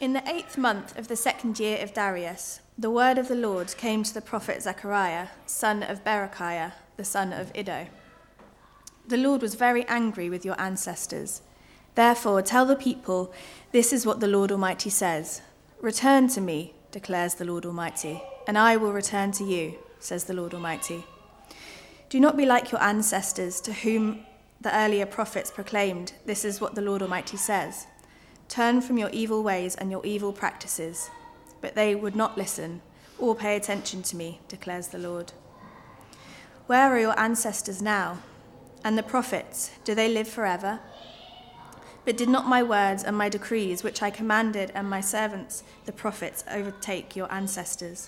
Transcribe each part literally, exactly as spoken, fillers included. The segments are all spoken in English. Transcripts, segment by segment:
In the eighth month of the second year of Darius, the word of the Lord came to the prophet Zechariah, son of Berechiah, the son of Iddo. The Lord was very angry with your ancestors. Therefore, tell the people, this is what the Lord Almighty says. Return to me, declares the Lord Almighty, and I will return to you, says the Lord Almighty. Do not be like your ancestors, to whom the earlier prophets proclaimed, this is what the Lord Almighty says. Turn from your evil ways and your evil practices. But they would not listen or pay attention to me, declares the Lord. Where are your ancestors now? And the prophets, do they live forever? But did not my words and my decrees, which I commanded and my servants, the prophets, overtake your ancestors?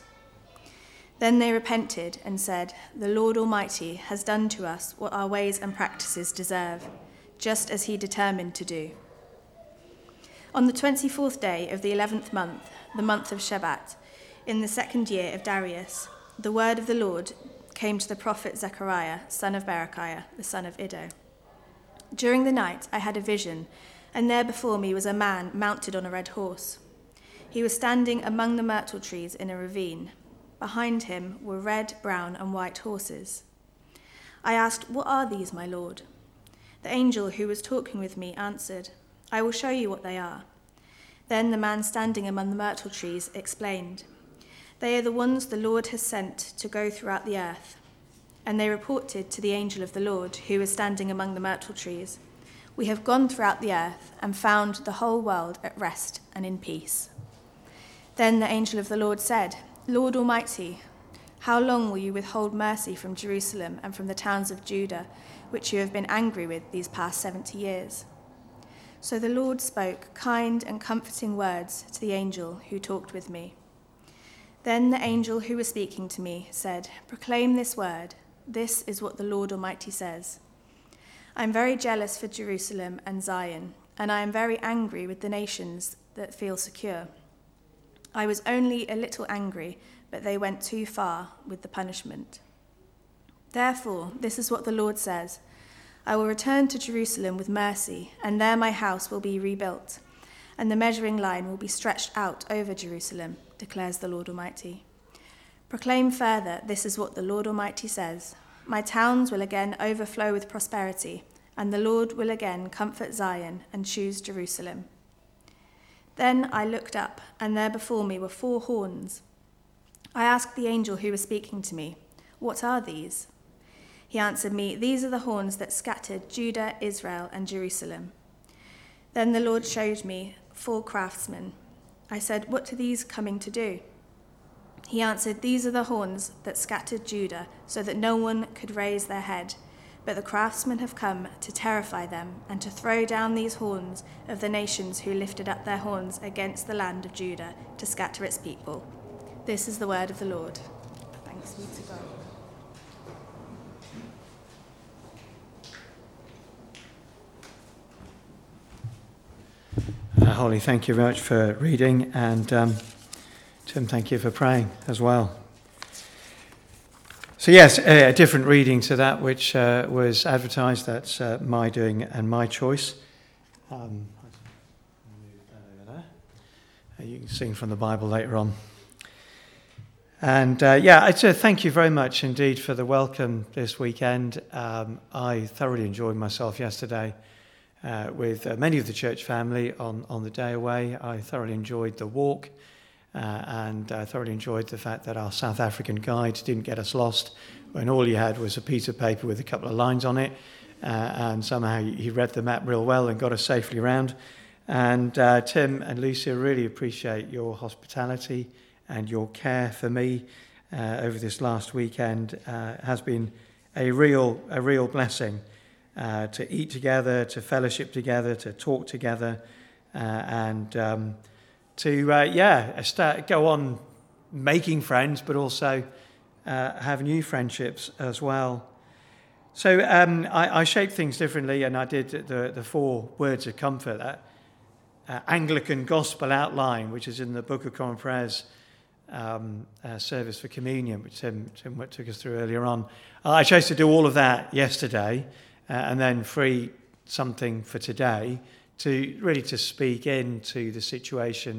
Then they repented and said, the Lord Almighty has done to us what our ways and practices deserve, just as he determined to do. On the twenty-fourth day of the eleventh month, the month of Shebat, in the second year of Darius, the word of the Lord came to the prophet Zechariah, son of Berechiah, the son of Iddo. During the night I had a vision, and there before me was a man mounted on a red horse. He was standing among the myrtle trees in a ravine. Behind him were red, brown, and white horses. I asked, what are these, my lord? The angel who was talking with me answered, I will show you what they are. Then the man standing among the myrtle trees explained, they are the ones the Lord has sent to go throughout the earth. And they reported to the angel of the Lord, who was standing among the myrtle trees, we have gone throughout the earth and found the whole world at rest and in peace. Then the angel of the Lord said, Lord Almighty, how long will you withhold mercy from Jerusalem and from the towns of Judah, which you have been angry with these past seventy years? So the Lord spoke kind and comforting words to the angel who talked with me. Then the angel who was speaking to me said, proclaim this word. This is what the Lord Almighty says. I am very jealous for Jerusalem and Zion, and I am very angry with the nations that feel secure. I was only a little angry, but they went too far with the punishment. Therefore, this is what the Lord says. I will return to Jerusalem with mercy, and there my house will be rebuilt, and the measuring line will be stretched out over Jerusalem, declares the Lord Almighty. Proclaim further, this is what the Lord Almighty says. My towns will again overflow with prosperity, and the Lord will again comfort Zion and choose Jerusalem. Then I looked up, and there before me were four horns. I asked the angel who was speaking to me, what are these? He answered me, these are the horns that scattered Judah, Israel, and Jerusalem. Then the Lord showed me four craftsmen. I said, what are these coming to do? He answered, these are the horns that scattered Judah, so that no one could raise their head. But the craftsmen have come to terrify them and to throw down these horns of the nations who lifted up their horns against the land of Judah to scatter its people. This is the word of the Lord. Thanks be to God. Uh, Holly, thank you very much for reading, and um, Tim, thank you for praying as well. So yes, a, a different reading to that which uh, was advertised. That's uh, my doing and my choice. Um, uh, you can sing from the Bible later on. And uh, yeah, it's a thank you very much indeed for the welcome this weekend. Um, I thoroughly enjoyed myself yesterday. Uh, with uh, many of the church family on, on the day away. I thoroughly enjoyed the walk uh, and I thoroughly enjoyed the fact that our South African guide didn't get us lost when all he had was a piece of paper with a couple of lines on it uh, and somehow he read the map real well and got us safely around. And uh, Tim and Lucia, really appreciate your hospitality and your care for me uh, over this last weekend. Uh, has been a real, a real blessing. Uh, to eat together, to fellowship together, to talk together, uh, and um, to, uh, yeah, start, go on making friends, but also uh, have new friendships as well. So um, I, I shaped things differently, and I did the, the four words of comfort, that uh, Anglican Gospel outline, which is in the Book of Common Prayers um, uh, service for communion, which Tim, Tim took us through earlier on. Uh, I chose to do all of that yesterday, Uh, and then free something for today to really to speak into the situation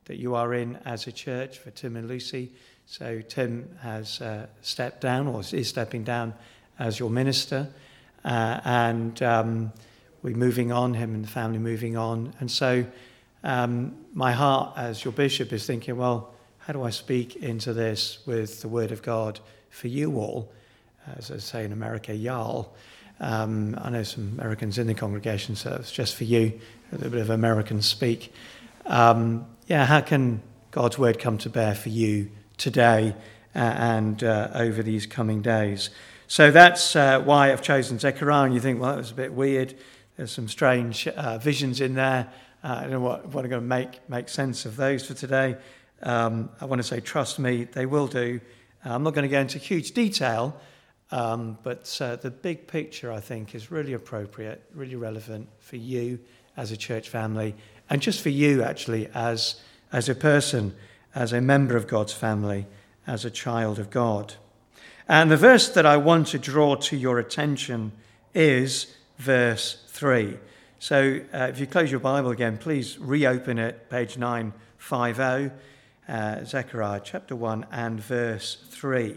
that you are in as a church for Tim and Lucy. So Tim has uh, stepped down, or is stepping down as your minister, uh, and um, we're moving on, him and the family moving on. And so um, my heart as your bishop is thinking, well, how do I speak into this with the word of God for you all? As I say in America, y'all. Um, I know some Americans in the congregation, so it's just for you, a little bit of American speak. Um, yeah, how can God's word come to bear for you today uh, and uh, over these coming days? So that's uh, why I've chosen Zechariah. And you think, well, that was a bit weird. There's some strange uh, visions in there. Uh, I don't know what, what I'm going to make, make sense of those for today. Um, I want to say, trust me, they will do. Uh, I'm not going to go into huge detail, um, but uh, the big picture, I think, is really appropriate, really relevant for you as a church family, and just for you, actually, as, as a person, as a member of God's family, as a child of God. And the verse that I want to draw to your attention is verse three. So uh, if you close your Bible again, please reopen it, page nine fifty, uh, Zechariah chapter one and verse three.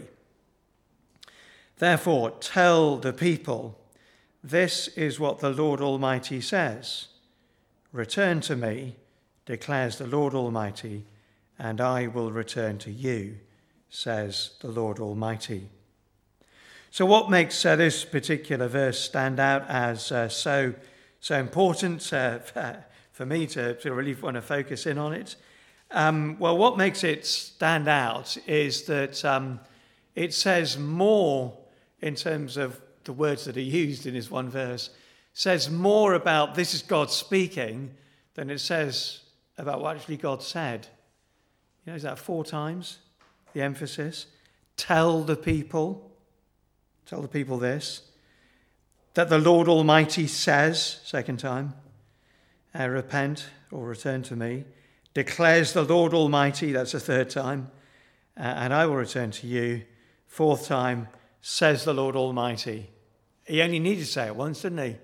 Therefore, tell the people, this is what the Lord Almighty says. Return to me, declares the Lord Almighty, and I will return to you, says the Lord Almighty. So what makes uh, this particular verse stand out as uh, so so important uh, for me to, to really want to focus in on it? Um, well, what makes it stand out is that um, it says more in terms of the words that are used in this one verse, says more about this is God speaking than it says about what actually God said. You know, is that four times, the emphasis? Tell the people, tell the people this, that the Lord Almighty says, second time, uh, repent or return to me, declares the Lord Almighty, that's the third time, uh, and I will return to you, fourth time, says the Lord Almighty. He only needed to say it once, didn't he?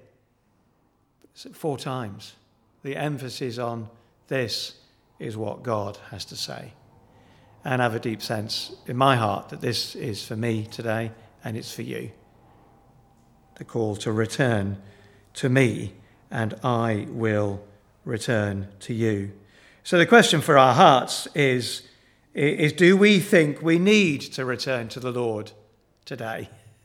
Four times. The emphasis on this is what God has to say. And I have a deep sense in my heart that this is for me today, and it's for you. The call to return to me, and I will return to you. So the question for our hearts is, is do we think we need to return to the Lord today?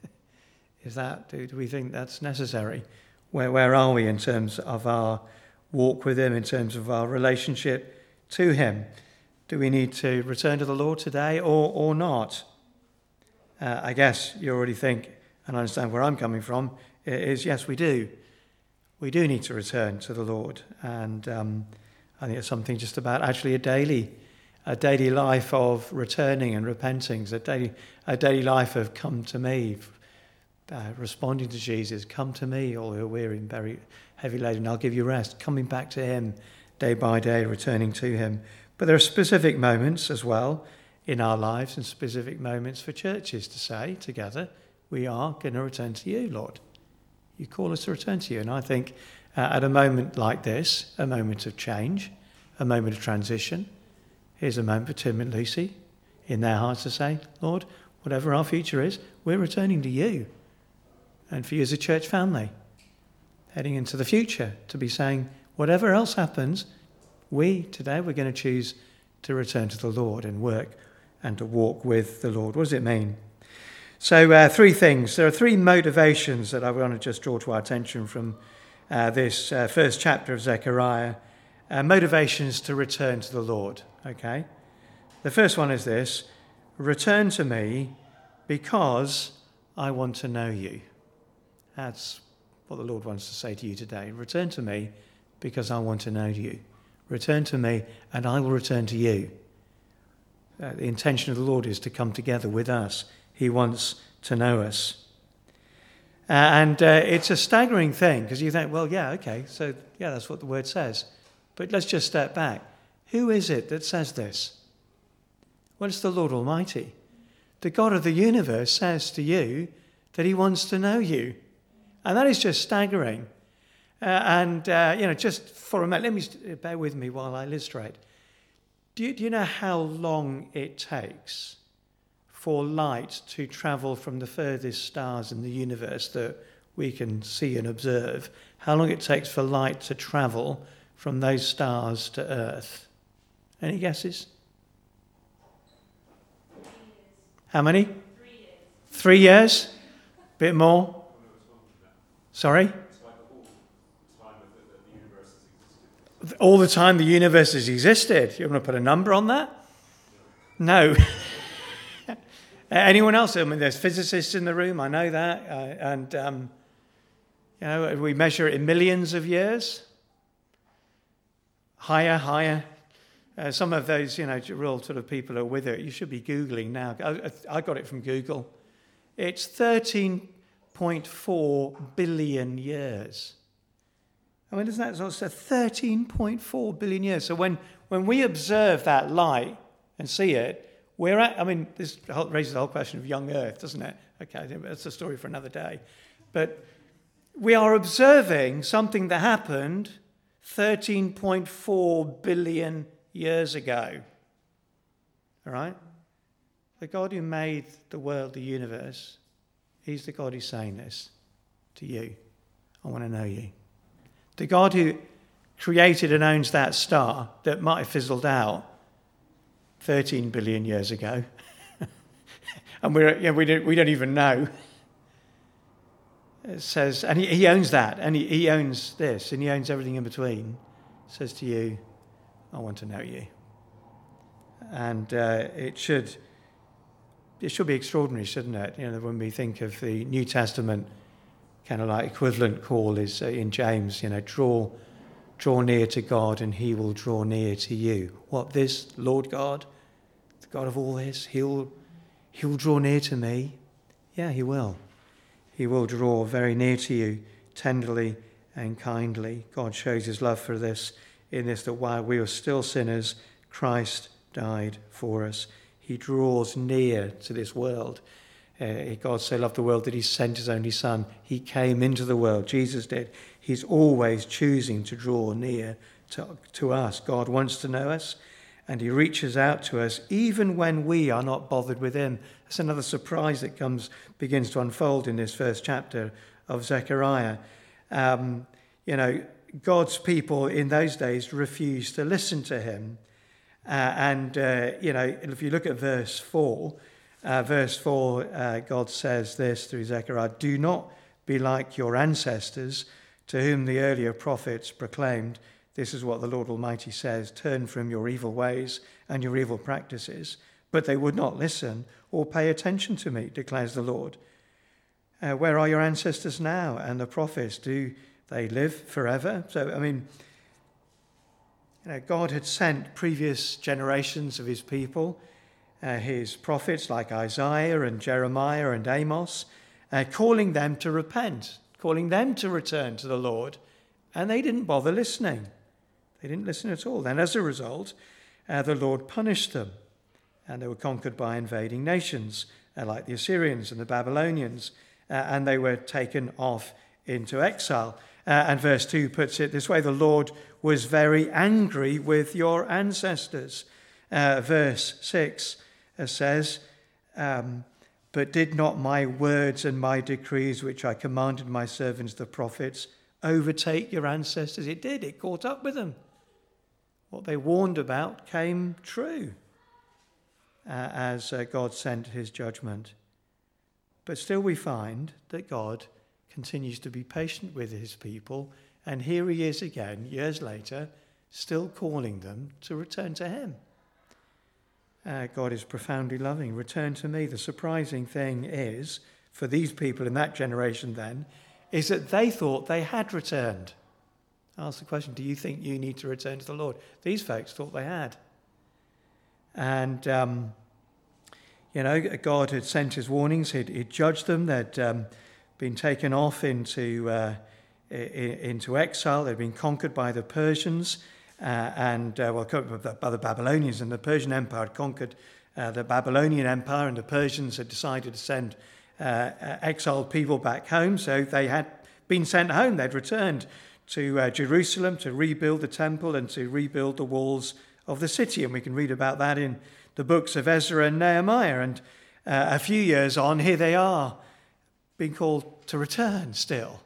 Is that, do we think that's necessary? Where, where are we in terms of our walk with him, in terms of our relationship to him? Do we need to return to the Lord today or, or not? Uh, I guess you already think, and understand where I'm coming from, is yes, we do. We do need to return to the Lord. And um, I think it's something just about actually a daily, a daily life of returning and repenting, a daily, a daily life of come to me, uh, responding to Jesus, come to me, all who are weary and very heavy laden, I'll give you rest, coming back to him day by day, returning to him. But there are specific moments as well in our lives and specific moments for churches to say together, we are going to return to you, Lord. You call us to return to you. And I think uh, at a moment like this, a moment of change, a moment of transition, here's a moment for Tim and Lucy in their hearts to say, Lord, whatever our future is, we're returning to you. And for you as a church family, heading into the future, to be saying, whatever else happens, we today, we're going to choose to return to the Lord and work and to walk with the Lord. What does it mean? So uh, three things. There are three motivations that I want to just draw to our attention from uh, this uh, first chapter of Zechariah. Uh, motivations to return to the Lord, okay? The first one is this: return to me because I want to know you. That's what the Lord wants to say to you today. Return to me because I want to know you. Return to me and I will return to you. Uh, the intention of the Lord is to come together with us. He wants to know us. Uh, and uh, it's a staggering thing because you think, well, yeah, okay, so yeah, that's what the word says. But let's just step back. Who is it that says this? Well, it's the Lord Almighty. The God of the universe says to you that he wants to know you. And that is just staggering. Uh, and, uh, you know, just for a minute, let me bear with me while I illustrate. Do you, do you know how long it takes for light to travel from the furthest stars in the universe that we can see and observe? How long it takes for light to travel from those stars to Earth? Any guesses? How many? Three years. Three years? Bit more? Sorry? All the time the universe has existed. You want to put a number on that? No. Anyone else? I mean, there's physicists in the room. I know that. Uh, and, um, you know, we measure it in millions of years. Higher, higher. Uh, some of those, you know, real sort of people are with it. You should be Googling now. I, I got it from Google. It's thirteen point four billion years. I mean, isn't that sort of thirteen point four billion years? So when, when we observe that light and see it, we're at, I mean, this raises the whole question of young Earth, doesn't it? Okay, that's a story for another day. But we are observing something that happened thirteen point four billion years ago. All right? The God who made the world, the universe, he's the God who's saying this to you. I want to know you. The God who created and owns that star that might have fizzled out thirteen billion years ago. and we're, you know, we, don't, we don't even know. It says, and he, he owns that, and he, he owns this, and he owns everything in between. It says to you, I want to know you. And uh, it should it should be extraordinary, shouldn't it? You know, when we think of the New Testament, kind of like equivalent call is uh, in James, you know, draw draw near to God and he will draw near to you. What, this Lord God, the God of all this, he'll he'll draw near to me? Yeah, he will. He will draw very near to you tenderly and kindly. God shows his love for this in this, that while we were still sinners, Christ died for us. He draws near to this world. Uh, God so loved the world that he sent his only son. He came into the world. Jesus did. He's always choosing to draw near to, to us. God wants to know us, and he reaches out to us even when we are not bothered with him. That's another surprise that comes begins to unfold in this first chapter of Zechariah. Um, you know, God's people in those days refused to listen to him. Uh, and, uh, you know, if you look at verse four, uh, verse four, uh, God says this through Zechariah, do not be like your ancestors to whom the earlier prophets proclaimed, this is what the Lord Almighty says, turn from your evil ways and your evil practices. But they would not listen or pay attention to me, declares the Lord. Uh, where are your ancestors now and the prophets? Do they live forever? So, I mean, you know, God had sent previous generations of his people, uh, his prophets like Isaiah and Jeremiah and Amos, uh, calling them to repent, calling them to return to the Lord, and they didn't bother listening. They didn't listen at all. Then as a result, uh, the Lord punished them, and they were conquered by invading nations, uh, like the Assyrians and the Babylonians, uh, and they were taken off into exile. Uh, and verse two puts it this way, the Lord was very angry with your ancestors. Uh, verse six uh, says, um, but did not my words and my decrees, which I commanded my servants, the prophets, overtake your ancestors? It did. It caught up with them. What they warned about came true uh, as uh, God sent his judgment. But still we find that God continues to be patient with his people, and here he is again, years later, still calling them to return to him. Uh, God is profoundly loving. Return to me. The surprising thing is, for these people in that generation then, is that they thought they had returned. I ask the question, do you think you need to return to the Lord? These folks thought they had. And, um, you know, God had sent his warnings. He'd, he'd judged them. They'd um, been taken off into uh, into exile. They'd been conquered by the Persians uh, and, uh, well, by the Babylonians. And the Persian Empire had conquered uh, the Babylonian Empire, and the Persians had decided to send uh, exiled people back home. So they had been sent home. They'd returned to uh, Jerusalem to rebuild the temple and to rebuild the walls of the city. And we can read about that in the books of Ezra and Nehemiah. And uh, a few years on, here they are, being called to return still.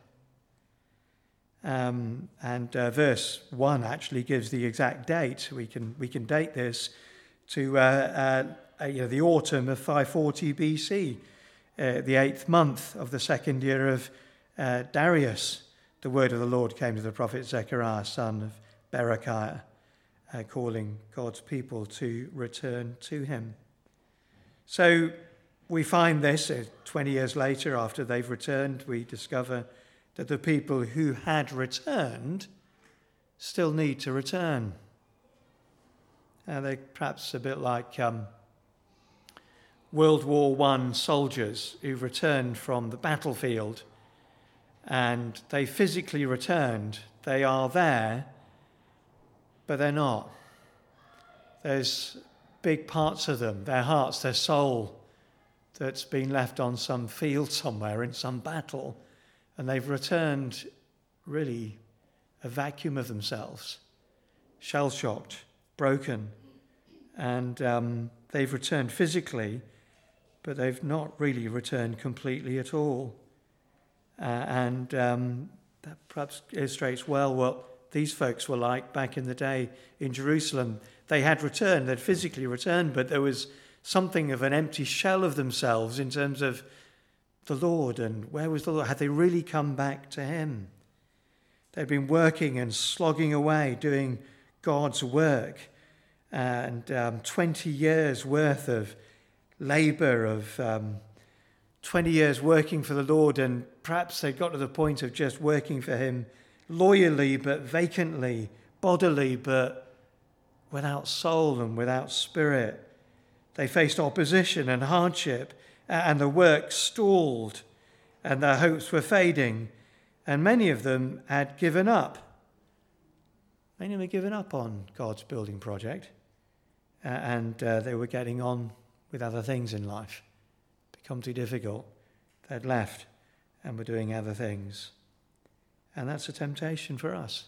Um, and uh, verse one actually gives the exact date. We can we can date this to uh, uh, you know, the autumn of five forty B C, uh, the eighth month of the second year of uh, Darius. The word of the Lord came to the prophet Zechariah, son of Berechiah, uh, calling God's people to return to him. So we find this uh, twenty years later, after they've returned, we discover that the people who had returned still need to return. Uh, they're perhaps a bit like um, World War One soldiers who've returned from the battlefield, and they physically returned. They are there, but they're not. There's big parts of them, their hearts, their soul, that's been left on some field somewhere in some battle, and they've returned really a vacuum of themselves, shell-shocked, broken, and um, they've returned physically, but they've not really returned completely at all. Uh, and um, that perhaps illustrates well what these folks were like back in the day in Jerusalem. They had returned, they'd physically returned, but there was something of an empty shell of themselves in terms of the Lord, and where was the Lord? Had they really come back to him? They'd been working and slogging away, doing God's work, and um, twenty years worth of labour, of um, twenty years working for the Lord, and perhaps they got to the point of just working for him loyally but vacantly, bodily but without soul and without spirit. They faced opposition and hardship, and the work stalled, and their hopes were fading, and many of them had given up. Many of them had given up on God's building project, and uh, they were getting on with other things in life. Become too difficult. They'd left and were doing other things. And that's a temptation for us.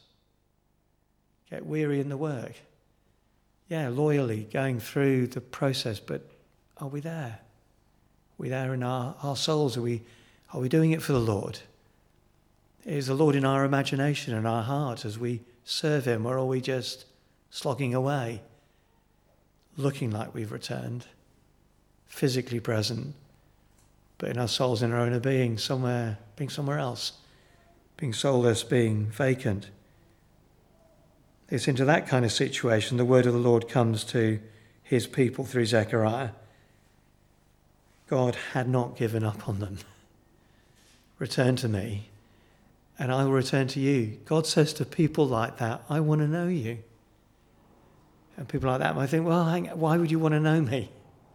Get weary in the work. Yeah, loyally going through the process, but are we there? Are we there in our, our souls? Are we, are we doing it for the Lord? Is the Lord in our imagination and our heart as we serve him, or are we just slogging away, looking like we've returned, physically present, but in our souls, in our inner being, somewhere, being somewhere else, being soulless, being vacant? It's into that kind of situation the word of the Lord comes to his people through Zechariah. God had not given up on them. Return to me, and I will return to you. God says to people like that, I want to know you. And people like that might think, well, hang, why would you want to know me?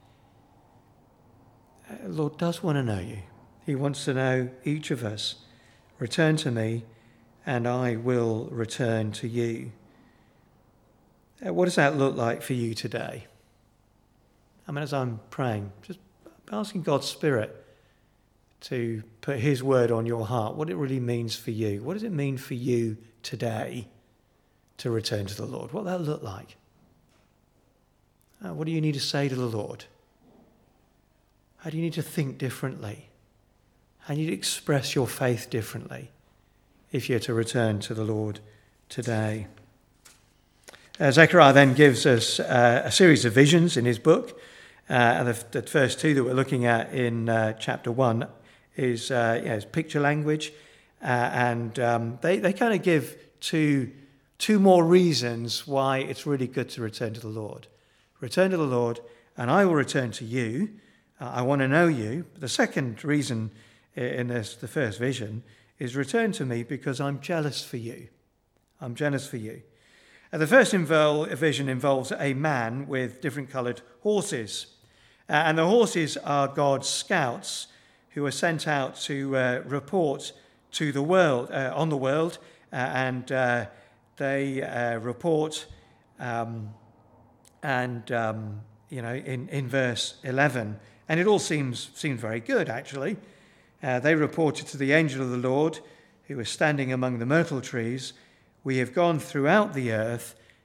The Lord does want to know you. He wants to know each of us. Return to me, and I will return to you. What does that look like for you today? I mean, as I'm praying, just asking God's Spirit to put his word on your heart, what it really means for you. What does it mean for you today to return to the Lord? What does that look like? Uh, what do you need to say to the Lord? How do you need to think differently? How do you express your faith differently if you're to return to the Lord today? Uh, Zechariah then gives us uh, a series of visions in his book. Uh, and the, the first two that we're looking at in uh, chapter one is, uh, yeah, is picture language. Uh, and um, they, they kind of give two, two more reasons why it's really good to return to the Lord. Return to the Lord, and I will return to you. Uh, I want to know you. The second reason in this, the first vision, is return to me because I'm jealous for you. I'm jealous for you. And the first invol- vision involves a man with different coloured horses. Uh, and the horses are God's scouts who are sent out to uh, report to the world, uh, on the world, uh, and uh, they uh, report, um, and um, you know, in, in verse eleven, and it all seems seems very good actually. Uh, they reported to the angel of the Lord, who was standing among the myrtle trees, "We have gone throughout the earth,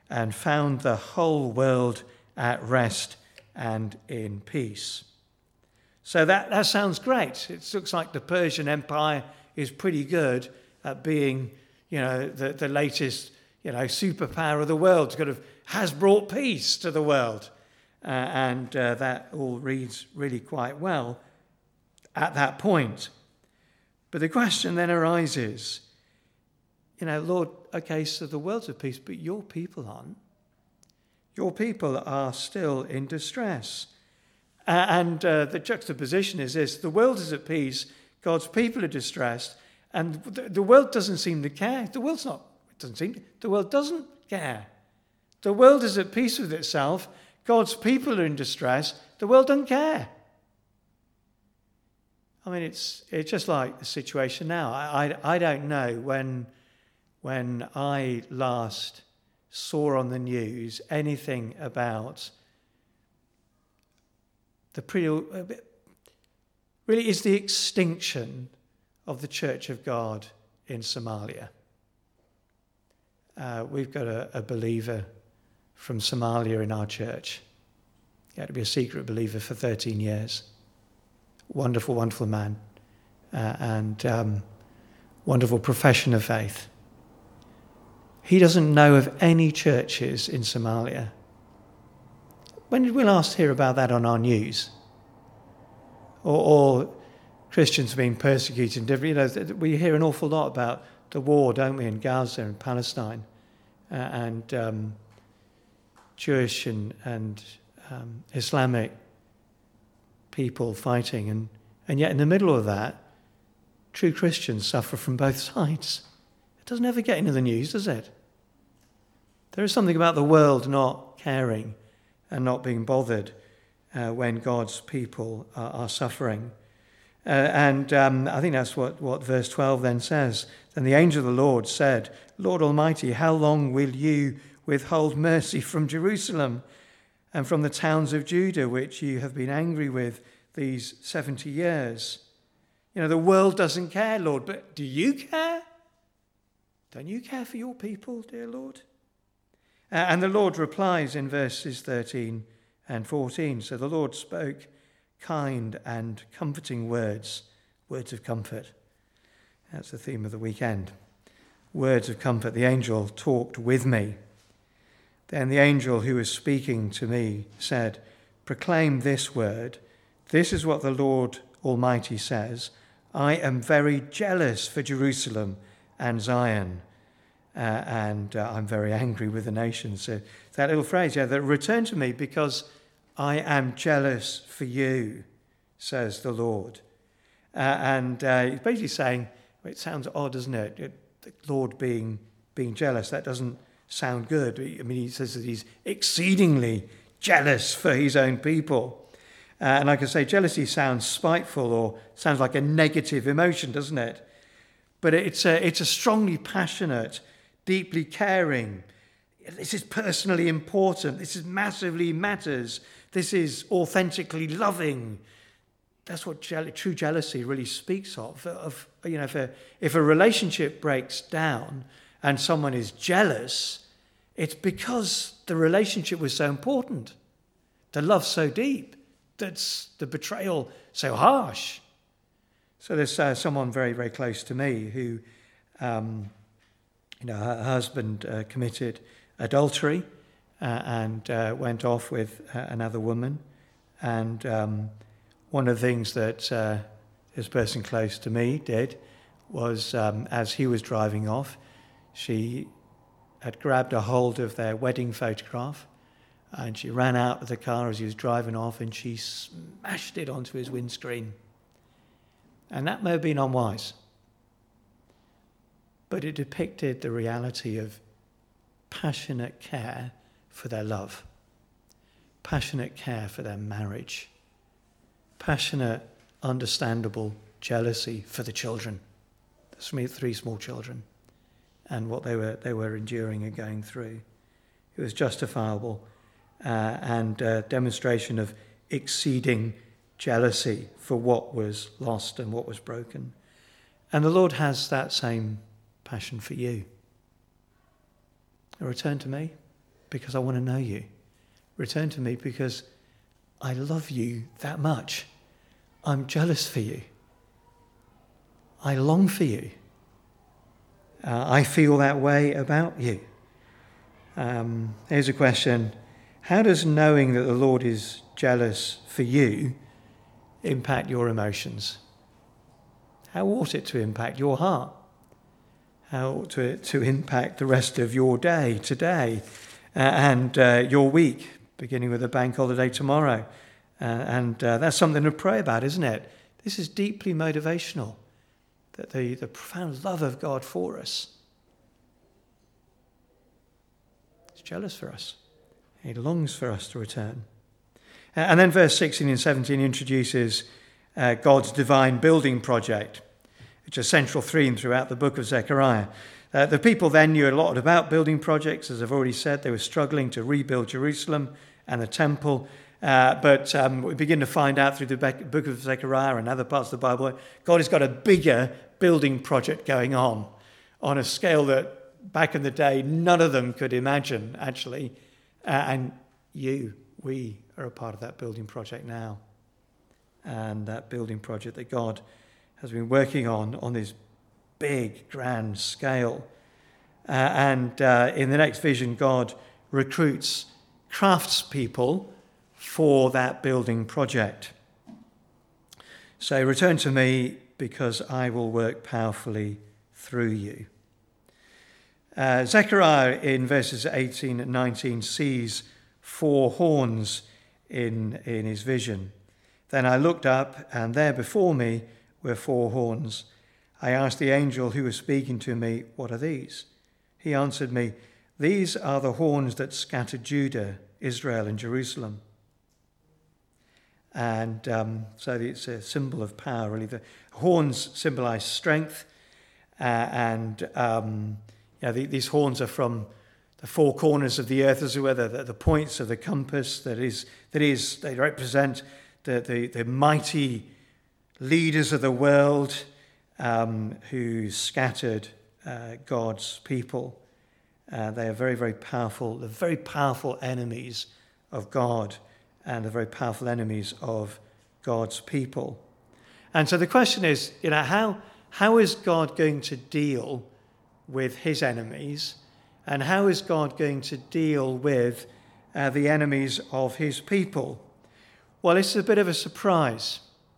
and found the whole world at rest and in peace. So that, that sounds great. It looks like the Persian Empire is pretty good at being, you know, the, the latest, you know, superpower of the world, kind of has brought peace to the world. Uh, and uh, that all reads really quite well at that point. But the question then arises, you know, Lord, okay, so the world's at peace, but your people aren't. Your people are still in distress. Uh, and uh, the juxtaposition is this: the world is at peace, God's people are distressed, and the, the world doesn't seem to care. The world's not, it doesn't seem, the world doesn't care. The world is at peace with itself, God's people are in distress, the world doesn't care. I mean, it's it's just like the situation now. I, I, I don't know when, when I last saw on the news anything about the pretty, really is the extinction of the Church of God in Somalia. Uh, we've got a, a believer from Somalia in our church. He had to be a secret believer for thirteen years. Wonderful, wonderful man. Uh, and um, wonderful profession of faith. He doesn't know of any churches in Somalia. When did we last hear about that on our news? Or, or Christians being persecuted? You know, we hear an awful lot about the war, don't we, in Gaza and Palestine, uh, and um, Jewish and, and um, Islamic people fighting, and, and yet in the middle of that, true Christians suffer from both sides. It doesn't ever get into the news, does it? There is something about the world not caring and not being bothered uh, when God's people are, are suffering. Uh, and um, I think that's what, what verse twelve then says. Then the angel of the Lord said, Lord Almighty, how long will you withhold mercy from Jerusalem and from the towns of Judah, which you have been angry with these seventy years? You know, the world doesn't care, Lord, but do you care? Don't you care for your people, dear Lord? Uh, and the Lord replies in verses thirteen and fourteen. So the Lord spoke kind and comforting words, words of comfort. That's the theme of the weekend. Words of comfort. The angel talked with me. Then the angel who was speaking to me said, proclaim this word. This is what the Lord Almighty says. I am very jealous for Jerusalem and Zion, uh, and uh, I'm very angry with the nations. So that little phrase, yeah, that return to me because I am jealous for you, says the Lord. Uh, and uh, he's basically saying, well, it sounds odd, doesn't it? it? The Lord being being jealous, that doesn't sound good. I mean, he says that he's exceedingly jealous for his own people. Uh, and like I say, jealousy sounds spiteful or sounds like a negative emotion, doesn't it? But it's a, it's a strongly passionate, deeply caring. This is personally important. This is massively matters. This is authentically loving. That's what je- true jealousy really speaks of. Of you know, if a, if a relationship breaks down and someone is jealous, it's because the relationship was so important, the love so deep, that's the betrayal so harsh. So there's uh, someone very, very close to me who, um, you know, her husband uh, committed adultery uh, and uh, went off with uh, another woman. And um, one of the things that uh, this person close to me did was, um, as he was driving off, she had grabbed a hold of their wedding photograph and she ran out of the car as he was driving off and she smashed it onto his windscreen. And that may have been unwise, but it depicted the reality of passionate care for their love, passionate care for their marriage, passionate, understandable jealousy for the children, the three small children, and what they were they were enduring and going through. It was justifiable uh, and a demonstration of exceeding jealousy for what was lost and what was broken. And the Lord has that same passion for you. A return to me. because I want to know you. Return to me because I love you that much. I'm jealous for you. I long for you. Uh, I feel that way about you. Um, here's a question. How does knowing that the Lord is jealous for you impact your emotions? How ought it to impact your heart? How ought it to impact the rest of your day today uh, and uh, your week, beginning with a bank holiday tomorrow? Uh, and uh, that's something to pray about, isn't it? This is deeply motivational, that the, the profound love of God for us. He's jealous for us. He longs for us to return. Uh, and then verse sixteen and seventeen introduces uh, God's divine building project, which is a central theme throughout the book of Zechariah. Uh, the people then knew a lot about building projects. As I've already said, they were struggling to rebuild Jerusalem and the temple. Uh, but um, we begin to find out through the book of Zechariah and other parts of the Bible, God has got a bigger building project going on, on a scale that back in the day none of them could imagine, actually. Uh, and you, we are a part of that building project now. And that building project that God has been working on, on this big, grand scale. Uh, and uh, in the next vision, God recruits craftspeople for that building project. So return to me because I will work powerfully through you. Uh, Zechariah in verses eighteen and nineteen sees four horns in, in his vision. Then I looked up, and there before me were four horns. I asked the angel who was speaking to me, "What are these?" He answered me, "These are the horns that scattered Judah, Israel, and Jerusalem." And um, so it's a symbol of power, really. The horns symbolize strength, uh, and um, you know, the, these horns are from the four corners of the earth, as it were, the, the points of the compass. That is, that is, they represent the, the, the mighty leaders of the world um, who scattered uh, God's people. Uh, they are very, very powerful. They're very powerful enemies of God, and they're very powerful enemies of God's people. And so the question is, you know, how how is God going to deal with his enemies, and how is God going to deal with uh, the enemies of his people? Well, it's a bit of a surprise.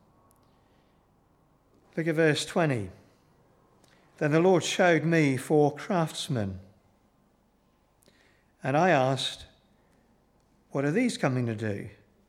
Look at verse twenty. Then the Lord showed me four craftsmen, and I asked, "What are these coming to do?"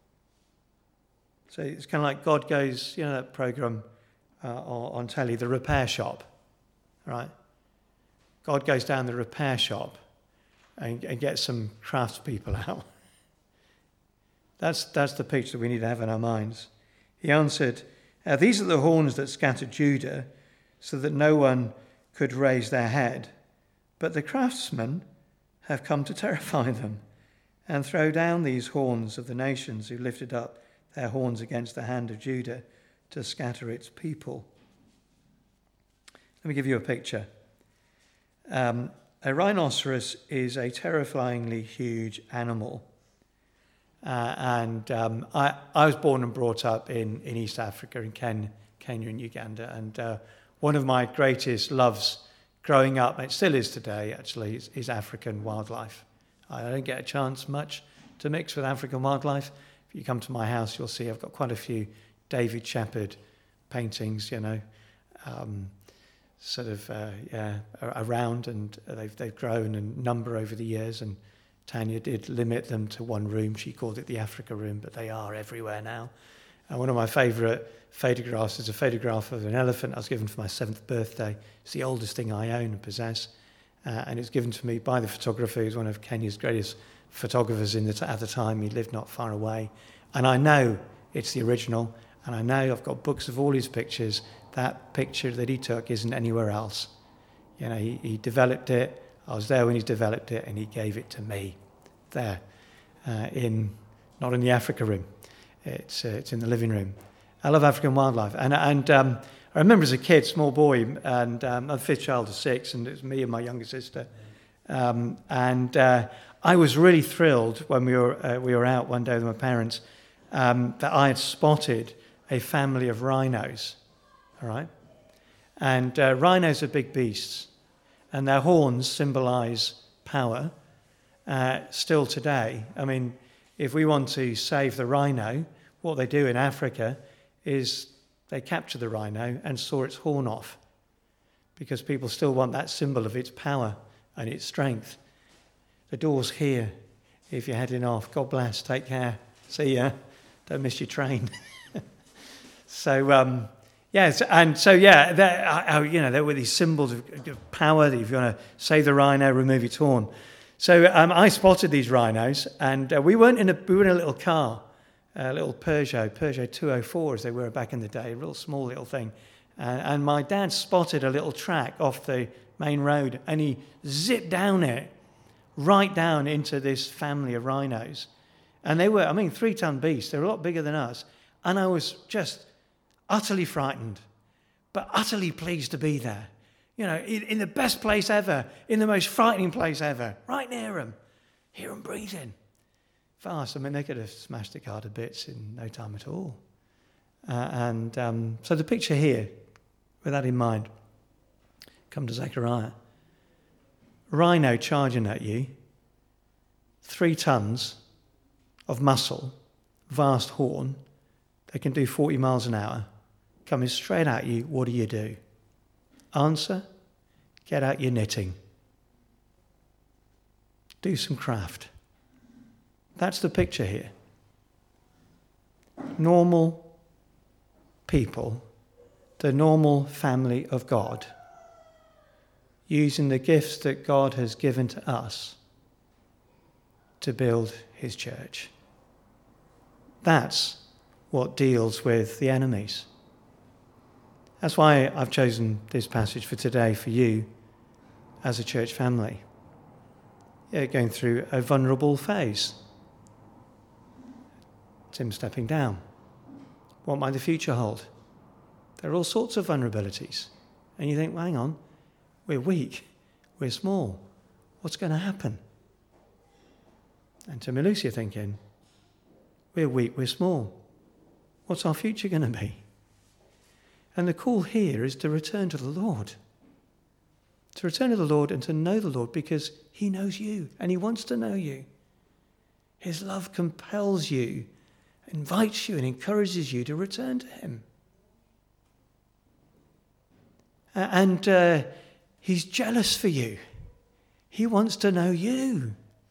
So it's kind of like God goes, you know, that program uh, on telly, The Repair Shop, right? God goes down the repair shop and, and gets some craftspeople out. That's that's the picture we need to have in our minds. He answered, uh, "These are the horns that scattered Judah, so that no one could raise their head. But the craftsmen have come to terrify them and throw down these horns of the nations who lifted up their horns against the hand of Judah to scatter its people." Let me give you a picture. Um, a rhinoceros is a terrifyingly huge animal. Uh, and um, I, I was born and brought up in, in East Africa, in Ken, Kenya and Uganda. And uh, one of my greatest loves growing up, and it still is today actually, is, is African wildlife. I don't get a chance much to mix with African wildlife. If you come to my house, you'll see I've got quite a few David Shepherd paintings, you know, um, sort of uh, yeah, around, and they've they've grown in number over the years. And Tanya did limit them to one room. She called it the Africa room, but they are everywhere now. And one of my favourite photographs is a photograph of an elephant I was given for my seventh birthday. It's the oldest thing I own and possess. Uh, and it's given to me by the photographer who's one of Kenya's greatest photographers in the t- at the time. He lived not far away. And I know it's the original, and I know I've got books of all his pictures. That picture that he took isn't anywhere else. You know, he, he developed it. I was there when he developed it, and he gave it to me there, uh, in not in the Africa room. It's uh, it's in the living room. I love African wildlife, and and um, I remember as a kid, small boy, and um, I'm the fifth child of six, and it was me and my younger sister, um, and uh, I was really thrilled when we were uh, we were out one day with my parents um, that I had spotted a family of rhinos. All right, and uh, rhinos are big beasts, and their horns symbolise power. Uh, still today, I mean, if we want to save the rhino, what they do in Africa is they capture the rhino and saw its horn off, because people still want that symbol of its power and its strength. The door's here if you're heading off. God bless. Take care. See ya. Don't miss your train. so, um, yes, and so, yeah, there, you know, there were these symbols of power that if you want to save the rhino, remove its horn. So um, I spotted these rhinos, and uh, we weren't in a we were in a little car, a little Peugeot, Peugeot two oh four as they were back in the day, a real small little thing. Uh, and my dad spotted a little track off the main road, and he zipped down it, right down into this family of rhinos. And they were, I mean, three-ton beasts. They were a lot bigger than us. And I was just utterly frightened, but utterly pleased to be there. You know, in, in the best place ever, in the most frightening place ever, right near them, hear them breathing. Fast. I mean, they could have smashed the car to bits in no time at all. Uh, and um, so the picture here, with that in mind, come to Zechariah. Rhino charging at you, three tons of muscle, vast horn, they can do forty miles an hour, coming straight at you. What do you do? Answer, get out your knitting. Do some craft. That's the picture here. Normal people, the normal family of God, using the gifts that God has given to us to build his church. That's what deals with the enemies. That's why I've chosen this passage for today for you as a church family. You're going through a vulnerable phase. Tim stepping down. What might the future hold? There are all sorts of vulnerabilities. And you think, well, hang on, we're weak, we're small. What's going to happen? And Tim and Lucy are thinking, we're weak, we're small. What's our future going to be? And the call here is to return to the Lord. To return to the Lord and to know the Lord, because he knows you and he wants to know you. His love compels you, invites you and encourages you to return to him. And uh, he's jealous for you. He wants to know you.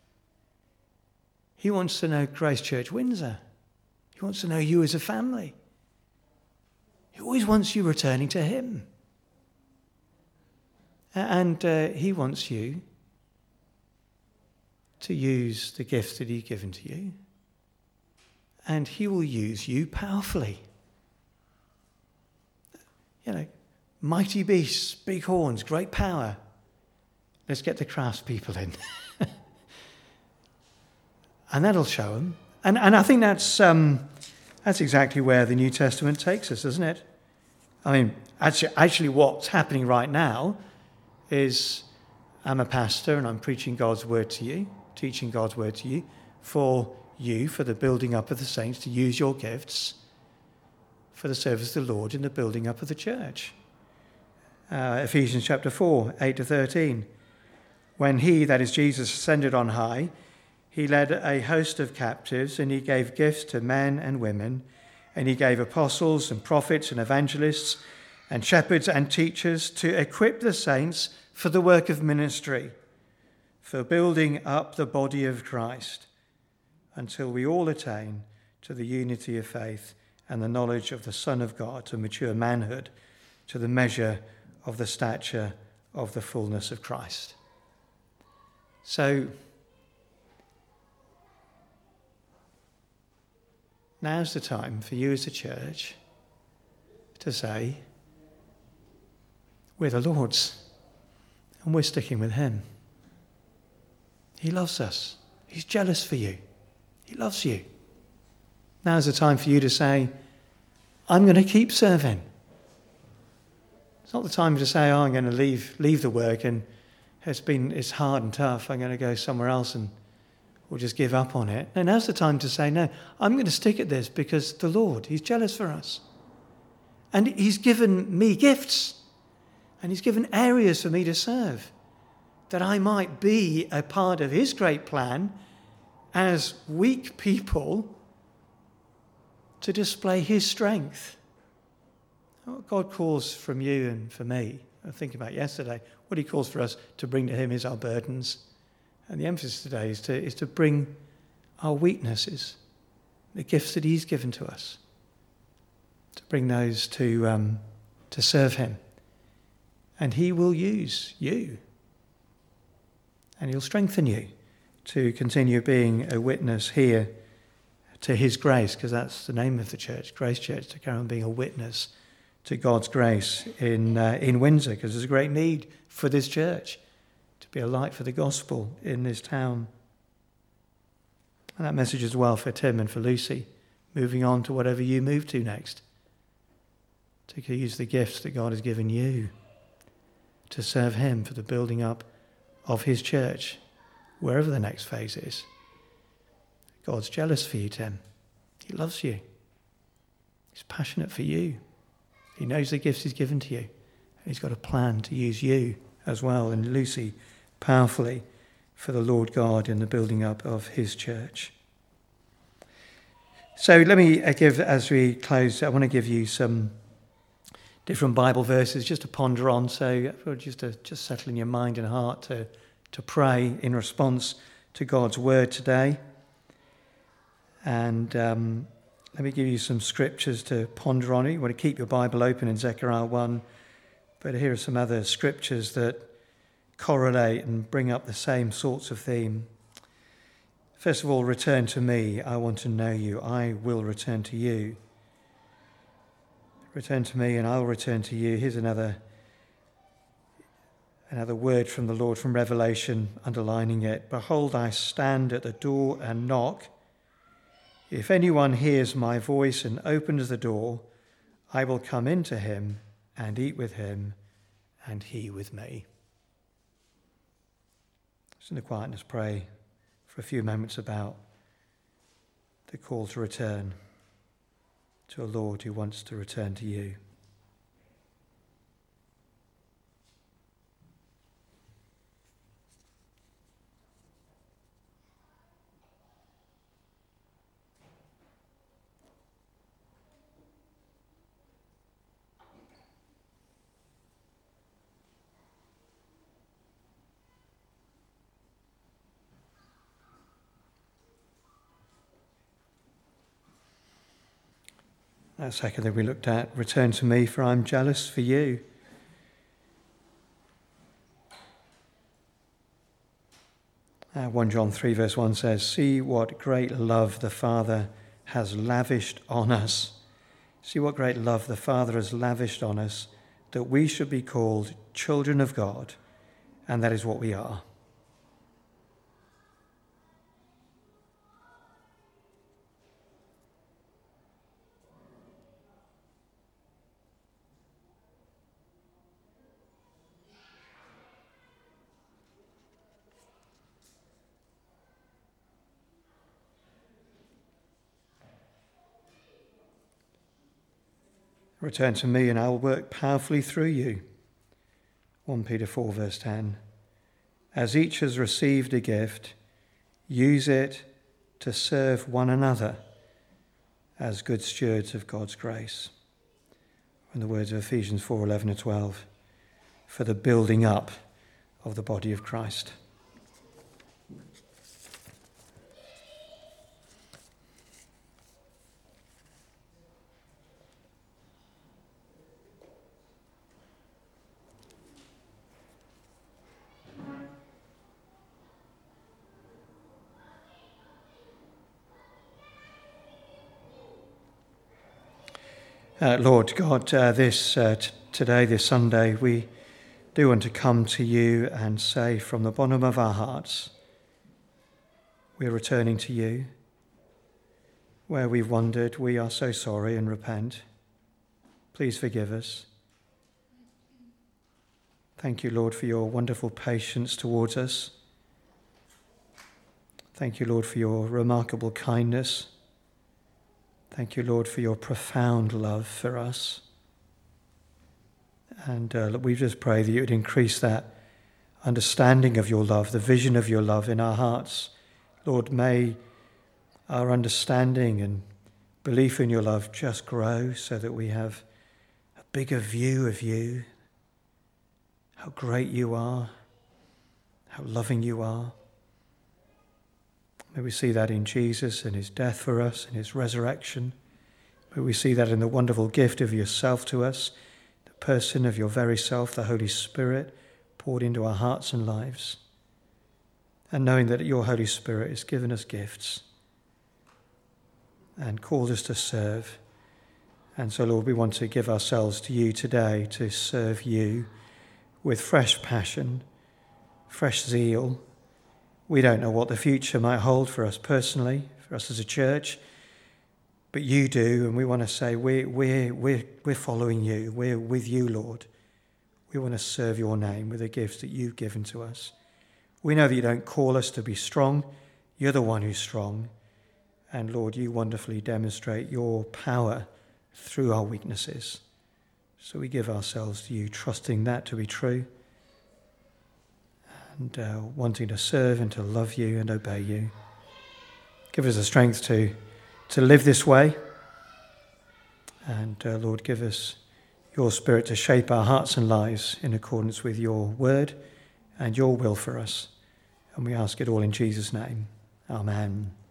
He wants to know Grace Church Windsor. He wants to know you as a family. He always wants you returning to him. And uh, he wants you to use the gifts that he's given to you. And he will use you powerfully. You know, mighty beasts, big horns, great power. Let's get the craftspeople in. And that'll show them. And, and I think that's um, that's exactly where the New Testament takes us, isn't it? I mean, actually, actually what's happening right now is I'm a pastor and I'm preaching God's word to you, teaching God's word to you, for you, for the building up of the saints, to use your gifts for the service of the Lord in the building up of the church. Uh, Ephesians chapter four, eight to thirteen. When he, that is Jesus, ascended on high, he led a host of captives, and he gave gifts to men and women, and he gave apostles and prophets and evangelists and shepherds and teachers to equip the saints for the work of ministry, for building up the body of Christ, until we all attain to the unity of faith and the knowledge of the Son of God, to mature manhood, to the measure of the stature of the fullness of Christ. So, now's the time for you as a church to say, we're the Lord's and we're sticking with him. He loves us. He's jealous for you. He loves you. Now's the time for you to say, I'm going to keep serving. It's not the time to say, oh, I'm going to leave leave the work and it's been it's hard and tough. I'm going to go somewhere else and or just give up on it. And now's the time to say, no, I'm going to stick at this because the Lord, he's jealous for us. And he's given me gifts. And he's given areas for me to serve, that I might be a part of his great plan as weak people to display his strength. What God calls from you and for me, I think about yesterday, what he calls for us to bring to him is our burdens. And the emphasis today is to, is to bring our weaknesses, the gifts that he's given to us, to bring those to, um, to serve him. And he will use you. And he'll strengthen you to continue being a witness here to his grace, because that's the name of the church, Grace Church, to carry on being a witness to God's grace in uh, in Windsor, because there's a great need for this church to be a light for the gospel in this town. And that message as well for Tim and for Lucy, moving on to whatever you move to next, to use the gifts that God has given you to serve him for the building up of his church, wherever the next phase is. God's jealous for you, Tim. He loves you. He's passionate for you. He knows the gifts he's given to you. And he's got a plan to use you as well, and Lucy powerfully for the Lord God in the building up of his church. So let me give, as we close, I want to give you some different Bible verses just to ponder on, so just to just settle in your mind and heart to, to pray in response to God's word today. And um, let me give you some scriptures to ponder on. You want to keep your Bible open in Zechariah one, but here are some other scriptures that correlate and bring up the same sorts of theme. First of all, return to me. I want to know you. I will return to you. Return to me and I'll return to you. Here's another, another word from the Lord from Revelation, underlining it. Behold, I stand at the door and knock. If anyone hears my voice and opens the door, I will come into him and eat with him and he with me. Just in the quietness, pray for a few moments about the call to return to a Lord who wants to return to you. That second that we looked at, return to me, for I'm jealous for you. Uh, First John three verse one says, see what great love the Father has lavished on us. See what great love the Father has lavished on us, that we should be called children of God, and that is what we are. Return to me and I will work powerfully through you. First Peter four verse ten. As each has received a gift, use it to serve one another as good stewards of God's grace. In the words of Ephesians four eleven and twelve, for the building up of the body of Christ. Uh, Lord God, uh, this uh, t- today, this Sunday, we do want to come to you and say from the bottom of our hearts, we're returning to you. Where we've wandered, we are so sorry and repent. Please forgive us. Thank you, Lord, for your wonderful patience towards us. Thank you, Lord, for your remarkable kindness. Thank you, Lord, for your profound love for us. And uh, we just pray that you would increase that understanding of your love, the vision of your love in our hearts. Lord, may our understanding and belief in your love just grow so that we have a bigger view of you, how great you are, how loving you are. May we see that in Jesus and his death for us and his resurrection. May we see that in the wonderful gift of yourself to us, the person of your very self, the Holy Spirit, poured into our hearts and lives. And knowing that your Holy Spirit has given us gifts and called us to serve. And so, Lord, we want to give ourselves to you today to serve you with fresh passion, fresh zeal. We don't know what the future might hold for us personally, for us as a church, but you do, and we want to say we're, we're, we're, we're following you. We're with you, Lord. We want to serve your name with the gifts that you've given to us. We know that you don't call us to be strong. You're the one who's strong. And Lord, you wonderfully demonstrate your power through our weaknesses. So we give ourselves to you, trusting that to be true, and uh, wanting to serve and to love you and obey you. Give us the strength to, to live this way. And uh, Lord, give us your Spirit to shape our hearts and lives in accordance with your word and your will for us. And we ask it all in Jesus' name. Amen.